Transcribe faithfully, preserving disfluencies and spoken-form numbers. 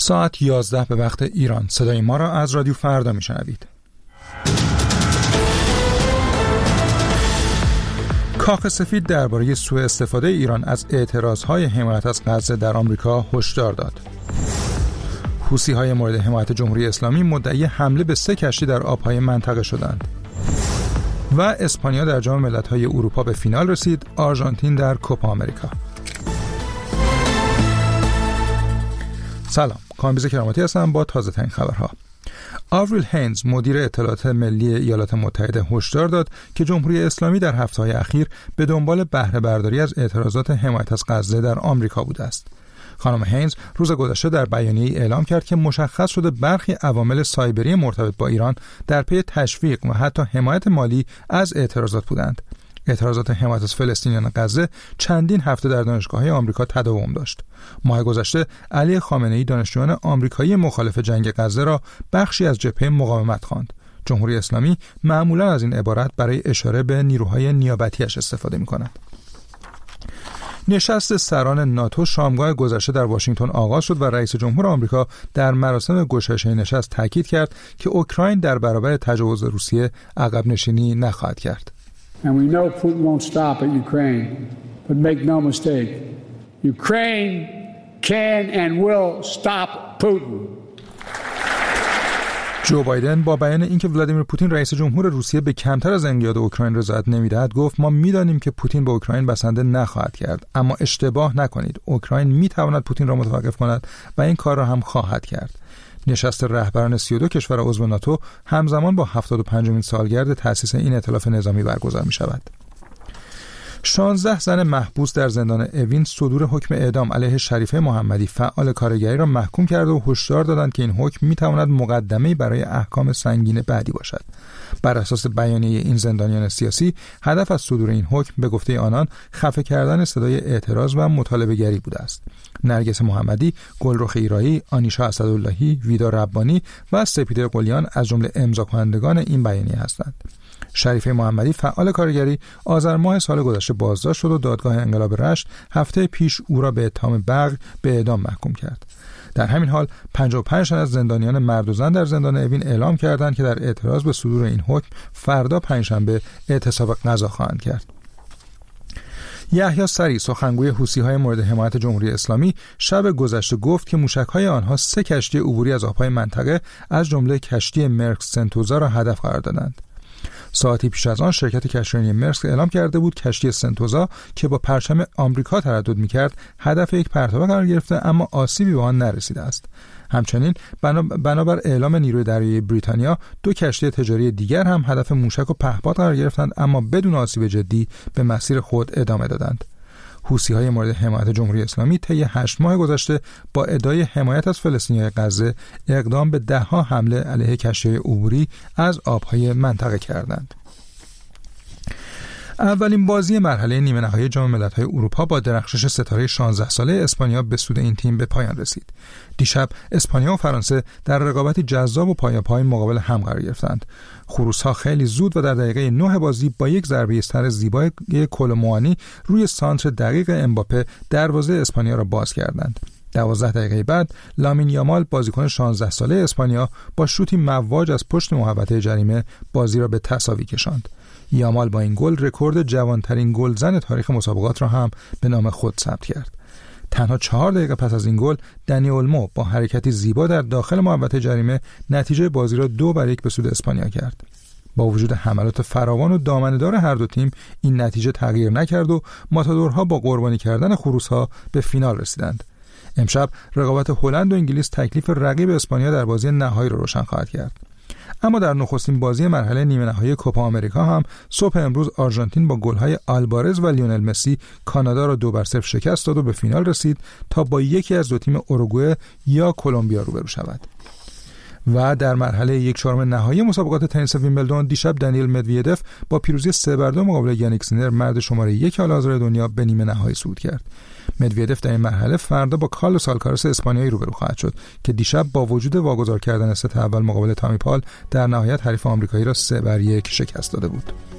ساعت یازده به وقت ایران. صدای ما را از رادیو فردا میشنوید. کاخ سفید درباره سوء استفاده ایران از اعتراضهای حمایت از غزه در آمریکا هشدار داد. حوثی‌های مورد حمایت جمهوری اسلامی مدعی حمله به سه کشتی در آبهای منطقه شدند. و اسپانیا در جام ملت‌های اروپا به فینال رسید، آرژانتین در کوپا آمریکا. سلام، کامبیز کراماتی هستم با تازه ترین خبرها. آوریل هینز مدیر اطلاعات ملی ایالات متحده هشدار داد که جمهوری اسلامی در هفته‌های اخیر به دنبال بهره برداری از اعتراضات حمایت از غزه در آمریکا بوده است. خانم هینز روز گذشته در بیانیه‌ای اعلام کرد که مشخص شده برخی عوامل سایبری مرتبط با ایران در پی تشویق و حتی حمایت مالی از اعتراضات بودند. اعتراضات حمایت از فلسطینیان غزه چندین هفته در دانشگاه‌های آمریکا تداوم داشت. ماه گذشته علی خامنه‌ای دانشجویان آمریکایی مخالف جنگ غزه را بخشی از جبهه مقاومت خواند. جمهوری اسلامی معمولاً از این عبارت برای اشاره به نیروهای نیابتی‌اش استفاده می‌کند. نشست سران ناتو شامگاه گذشته در واشنگتن آغاز شد و رئیس جمهور آمریکا در مراسم گشایش نشست تاکید کرد که اوکراین در برابر تجاوز روسیه عقب نشینی نخواهد کرد. And we know Putin won't stop at Ukraine, but make no mistake, Ukraine can and will stop Putin. جو بایدن با بیان اینکه ولادیمیر پوتین رئیس جمهور روسیه به کمتر از انقیاد اوکراین رضایت نمی‌دهد گفت ما می‌دانیم که پوتین به اوکراین بسنده نخواهد کرد، اما اشتباه نکنید، اوکراین می‌تواند پوتین را متوقف کند و این کار را هم خواهد کرد. نشست رهبران سی و دو کشور عضو ناتو همزمان با هفتاد و پنجمین سالگرد تأسیس این ائتلاف نظامی برگزار می‌شود. شانزده زن محبوس در زندان اوین صدور حکم اعدام علیه شریفه محمدی فعال کارگری را محکوم کرده و هشدار دادند که این حکم می‌تواند مقدمه‌ای برای احکام سنگین بعدی باشد. بر اساس بیانیه این زندانیان سیاسی، هدف از صدور این حکم به گفته آنان خفه کردن صدای اعتراض و مطالبه‌گری بوده است. نرگس محمدی، گلرخ ایرایی، آنیشا اسداللهی، ویدا ربانی و سپیده قلیان از جمله امضاکنندگان این بیانیه هستند. شریفه محمدی فعال کارگری آذر ماه سال گذشته بازداشت شد و دادگاه انقلاب رشت هفته پیش او را به اتهام بغی به اعدام محکوم کرد. در همین حال پنجاه و پنج تن از زندانیان مرد و زن در زندان اوین اعلام کردند که در اعتراض به صدور این حکم فردا پنجشنبه اعتصاب غذا خواهند کرد. یحیی سری سخنگوی حوثی‌های مورد حمایت جمهوری اسلامی شب گذشته گفت که موشک‌های آنها سه کشتی عبوری از آب‌های منطقه از جمله کشتی مرکز سنتوزا را هدف قرار دادند. ساعتی پیش از آن شرکت کشتیرانی مرسک اعلام کرده بود کشتی سنتوزا که با پرچم آمریکا تردد می‌کرد هدف یک پرتابه قرار گرفته اما آسیبی به آن نرسیده است. همچنین بنابر اعلام نیروی دریایی بریتانیا دو کشتی تجاری دیگر هم هدف موشک و پهپاد قرار گرفتند اما بدون آسیب جدی به مسیر خود ادامه دادند. حوثی‌های مورد حمایت جمهوری اسلامی طی هشت ماه گذشته با ادعای حمایت از فلسطینیان غزه اقدام به ده‌ها حمله علیه کشتی‌های عبوری از آب‌های منطقه کردند. اولین بازی مرحله نیمه نهایی جام ملت‌های اروپا با درخشش ستاره شانزده ساله اسپانیا به سود این تیم به پایان رسید. دیشب اسپانیا و فرانسه در رقابتی جذاب و پایاپای مقابل هم قرار گرفتند. خروس‌ها خیلی زود و در دقیقه نه بازی با یک ضربه سر زیبای کولوموانی روی سانتر دقیق امباپه دروازه اسپانیا را باز کردند. دوازده دقیقه بعد لامین یامال بازیکن شانزده ساله اسپانیا با شوتی مواج از پشت محوطه جریمه بازی را به تساوی کشاند. یامال با این گل رکورد جوانترین گلزن تاریخ مسابقات را هم به نام خود ثبت کرد. تنها چهار دقیقه پس از این گل دنی اولمو با حرکتی زیبا در داخل محوطه جریمه نتیجه بازی را دو بر یک به سود اسپانیا کرد. با وجود حملات فراوان و دامنه‌دار هر دو تیم این نتیجه تغییر نکرد و ماتادورها با قربانی کردن خروس‌ها به فینال رسیدند. امشب رقابت هلند و انگلیس تکلیف رقیب اسپانیا در بازی نهایی را روشن خواهد کرد. اما در نخستین بازی مرحله نیمه نهایی کوپا آمریکا هم صبح امروز آرژانتین با گل‌های آلبارز و لیونل مسی کانادا را دو بر صفر شکست داد و به فینال رسید تا با یکی از دو تیم اوروگوئه یا کلمبیا روبرو شود. و در مرحله یک چهارم نهایی مسابقات تنیس ویمبلدون دیشب دانیل مدویدف با پیروزی سه بر دو مقابل یانیک سینر مرد شماره یک حال حاضر دنیا به نیمه نهایی صعود کرد. مدویدف در این مرحله فردا با کارلوس آلکاراس اسپانیایی روبرو خواهد شد که دیشب با وجود واگذار کردن ست اول مقابل تامی پال در نهایت حریف آمریکایی را سه بر یک شکست داده بود.